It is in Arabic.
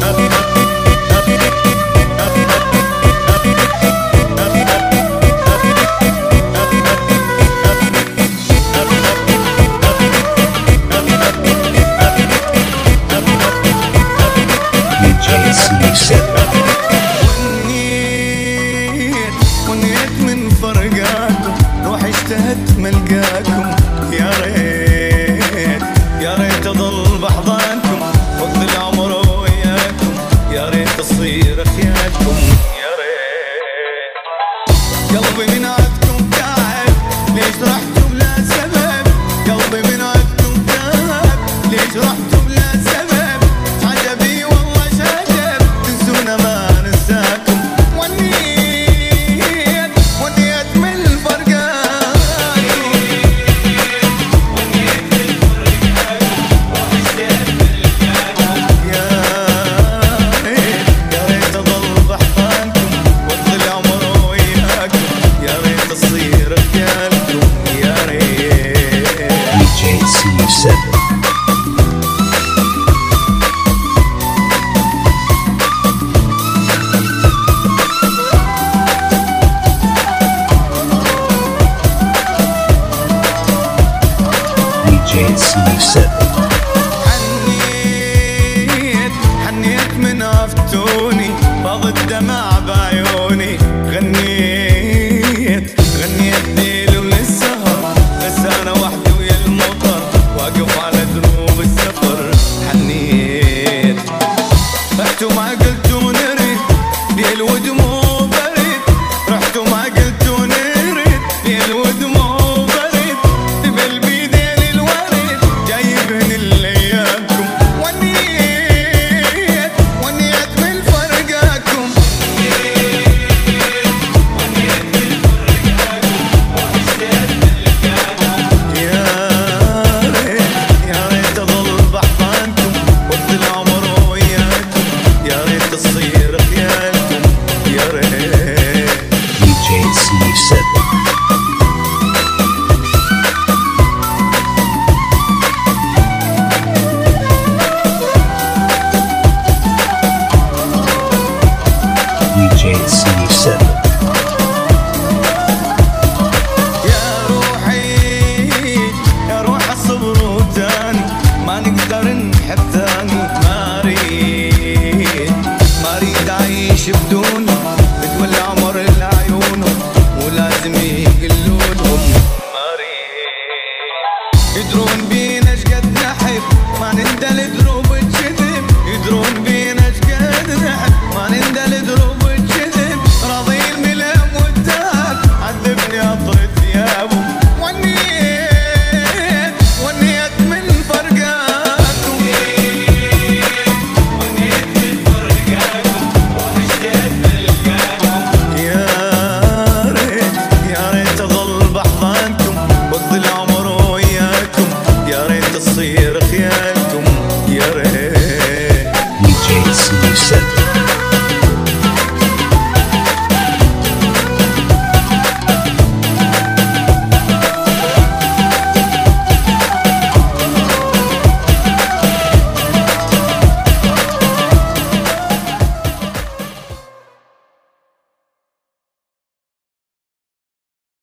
ونيت من فرقاكم روحي اشتهت ملقاكم، يا ريت يا ريت اضل بحضانكم وقت العمر وياكم، يا ريت تصير خيالكم، يا ريت. قلبي من عدكم تعب ليش رحتوا بلا سبب، قلبي من عدكم تعب ليش رحتوا بلا سبب، عجبي والله شجب تنسونا ما ننساكم، ونيت من الفرقان، يا ريت اضل بحضانكم وقت العمر وياكم، يا ريت تصير خيالكم، يا ريت. DJ C7 حنيت من عفتوني فاض الدمع بعيوني، غنيت ليل وللسهر بس انا وحدي ويا المطر واقف على دروب السفر، حنيت رحتوا ما قلتوا نريد ليل ودموع بريد، رحتوا ما قلتوا نريد ليل ودموع بريد، بقلبي ديل الورد جايبهن الايامكم، ونيت من فرقاكم، يا ريت اضل بحضانكم وقت العمر وياكم، يا ريت تصير خيالكم، يا ريت. DJ C7 DJ C7